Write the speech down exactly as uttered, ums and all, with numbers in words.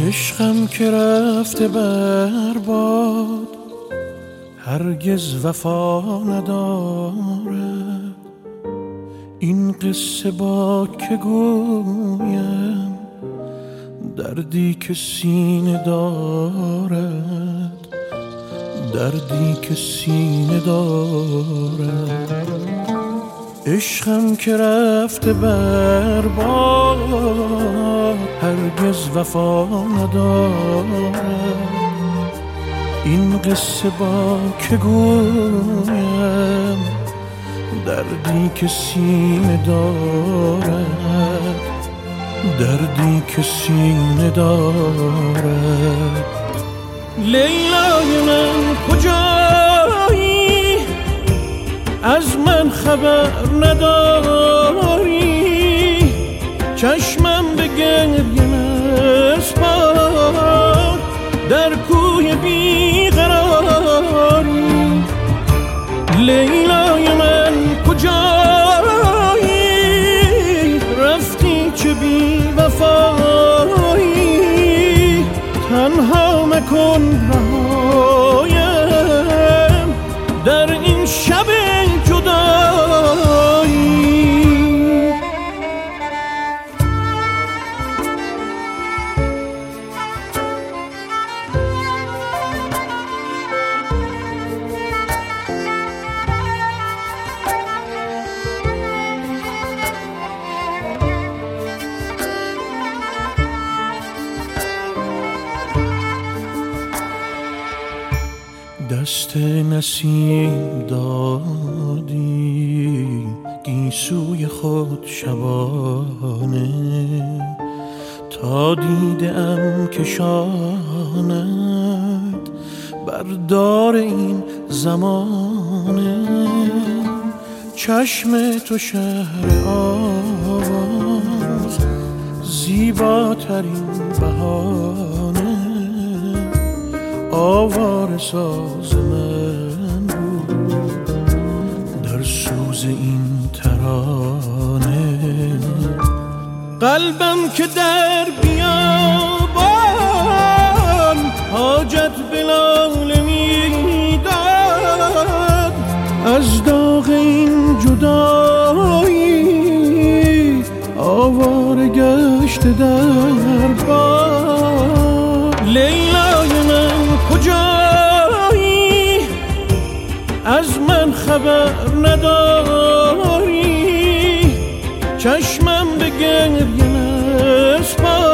عشقم که رفته برباد، هرگز وفا ندارد. این قصه با که گویم، دردی که سینه دارد، دردی که سینه دارد. عشقم که رفته برباد، هرگز وفا ندارد. این قصه با که گویم، دردی که سینه دارد، دردی که سینه دارد. لیلای من کجایی؟ از من خبر نداری؟ چشمم به گریه نسپار، در کوی بیقراری. لیلای من کجایی؟ رفتی چه بی وفایی، تنها مکن رهایم در این شب جدایی. دست نسیم دادی گیسوی خود شبانه، تا دیدم کشاند بر دار این زمانه. چشم تو شهر آواز، زیباترین بهانه. آواره ساز من بود در سوز این ترانه. قلبم که در بیابان حاجت به لاله میداد، از داغ این جدایی آواره گشت در باد. لیلای من کجایی؟ از من خبر نداری؟ چشمم به گریه نسپار،